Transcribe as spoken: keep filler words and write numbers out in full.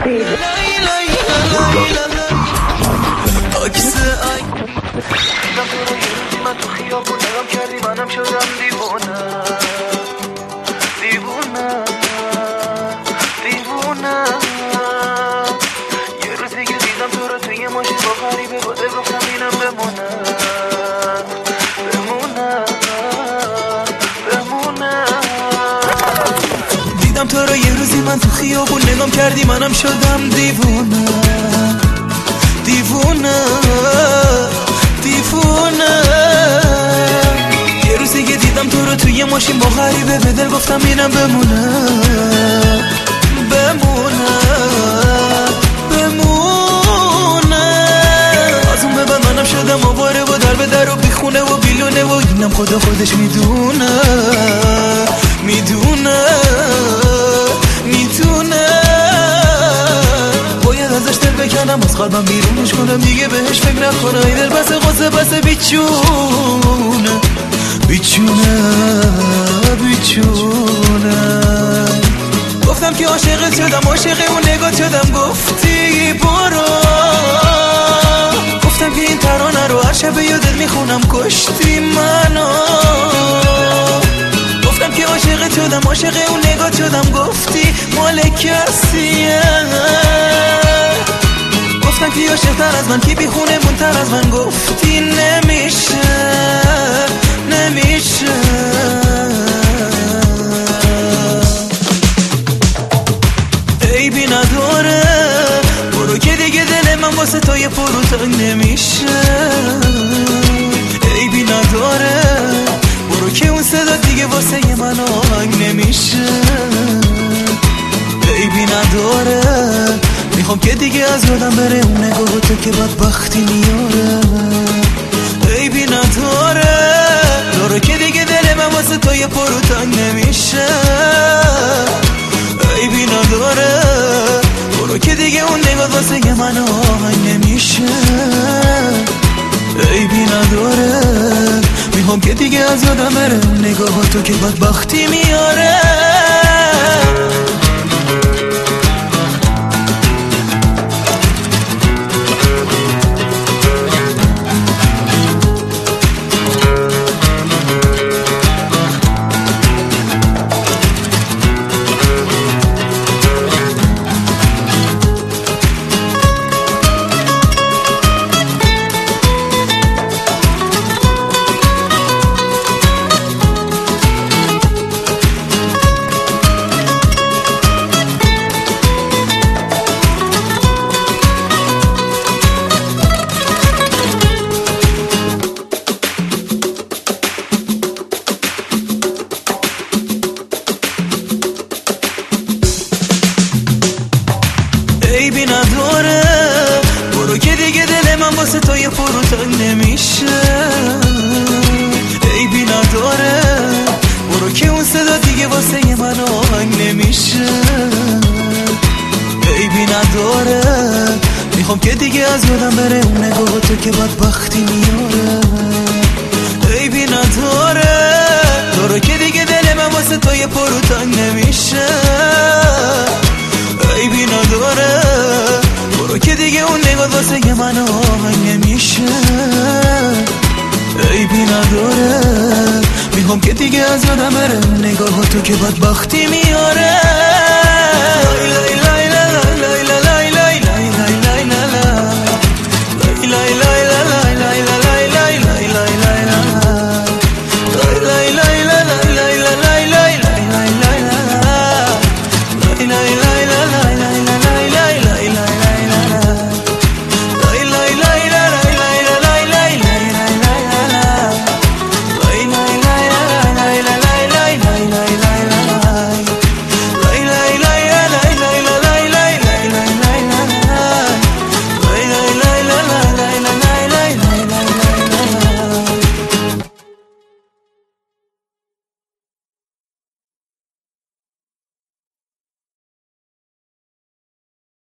من تو خیابون نگام کردی منم شدم دیوونه دیوونه دیوونه یه روز دیگه دیدم تو رو توی ماشین با غریبه بوده گفتم اینم بمونه بمونه بمونه دیدم تو رو یه روزی من تو خیابون نگام کردی منم شدم دیوونه دیوونه دیوونه یه روزی که دیدم تو رو توی ماشین با غریبه به دل گفتم اینم بمونه بمونه بمونه از اون به بعد منم شدم آواره و در به در و بیخونه و بیلونه و اینم خدا خودش میدونه میدونه میدونه باید ازش دل بکنم از قلبم بیرونش کنم دیگه بهش فکر نکنم این دل بس غصه بس بیچونه بیچونه بیچونه گفتم که عاشقت شدم عاشق اون نگات شدم گفتی برو گفتم که این ترانه رو هر شب یادت میخونم کشتی منو گفتم که عاشقت شدم عاشق اون نگات شدم گفتی مال کسیه گفتم که عاشق‌تر از من کی بیخونه مونتر از من گفتی نمیشه نمیشه عیبی نداره برو که دیگه دل من واسه تو یه فرو تنگ نمیشه عیبی نداره برو که اون صدا دیگه واسه من آهنگ نمیشه عیبی نداره میخوام که دیگه از یادم بره اون نگاه تو که بدبختی میاره عیبی نداره داره که دیگه دل من واسه تو یه پرو تنگ نمیشه عیبی نداره برو که دیگه اون نگاه واسه من آهنگ نمیشه عیبی نداره میخوام که دیگه از یادم بره اون نگاه تو که بدبختی میاره عیبی نداره برو که دیگه دل من واسه تو یه فرو تنگ نمیشه عیبی نداره برو که اون صدا دیگه واسه من آهنگ نمیشه عیبی نداره میخوام که دیگه از یادم بره اون نگاه تو که بدبختی میاره عیبی نداره داره که دیگه دل من واسه تو یه فرو تنگ نمیشه عیبی نداره برو که دیگه اون نگاه واسه من آهنگ نمیشه عیبی نداره میخوام که دیگه از یادم بره اون نگاه تو که بدبختی میاره